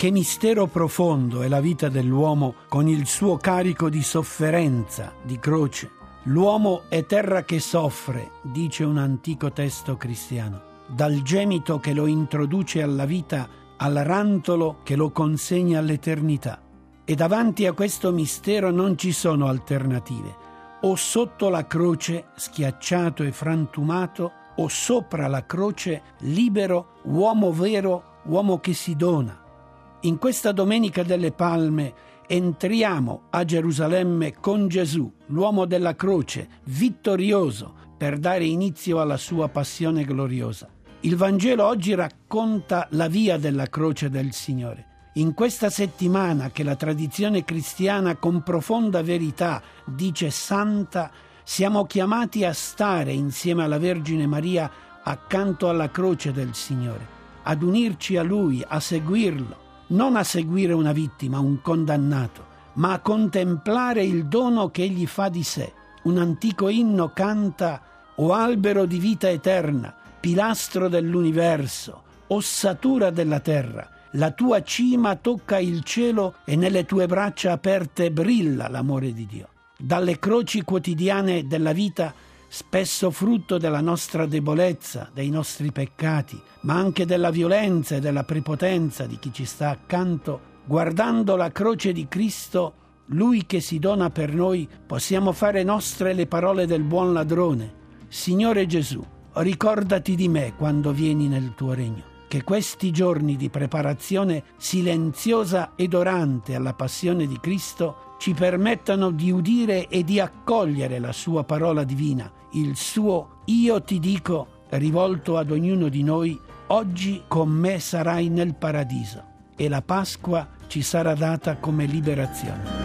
Che mistero profondo è la vita dell'uomo con il suo carico di sofferenza, di croce. L'uomo è terra che soffre, dice un antico testo cristiano, dal gemito che lo introduce alla vita al rantolo che lo consegna all'eternità. E davanti a questo mistero non ci sono alternative. O sotto la croce, schiacciato e frantumato, o sopra la croce, libero, uomo vero, uomo che si dona. In questa Domenica delle Palme entriamo a Gerusalemme con Gesù, l'uomo della croce, vittorioso, per dare inizio alla sua passione gloriosa. Il Vangelo oggi racconta la via della croce del Signore. In questa settimana che la tradizione cristiana con profonda verità dice santa, siamo chiamati a stare insieme alla Vergine Maria accanto alla croce del Signore, ad unirci a Lui, a seguirlo. Non a seguire una vittima, un condannato, ma a contemplare il dono che egli fa di sé. Un antico inno canta: «O albero di vita eterna, pilastro dell'universo, ossatura della terra, la tua cima tocca il cielo e nelle tue braccia aperte brilla l'amore di Dio». Dalle croci quotidiane della vita, spesso frutto della nostra debolezza, dei nostri peccati, ma anche della violenza e della prepotenza di chi ci sta accanto, guardando la croce di Cristo, Lui che si dona per noi, possiamo fare nostre le parole del buon ladrone: Signore Gesù, ricordati di me quando vieni nel tuo regno. Che questi giorni di preparazione silenziosa ed orante alla passione di Cristo ci permettano di udire e di accogliere la sua parola divina, il suo «Io ti dico», rivolto ad ognuno di noi: oggi con me sarai nel paradiso, e la Pasqua ci sarà data come liberazione.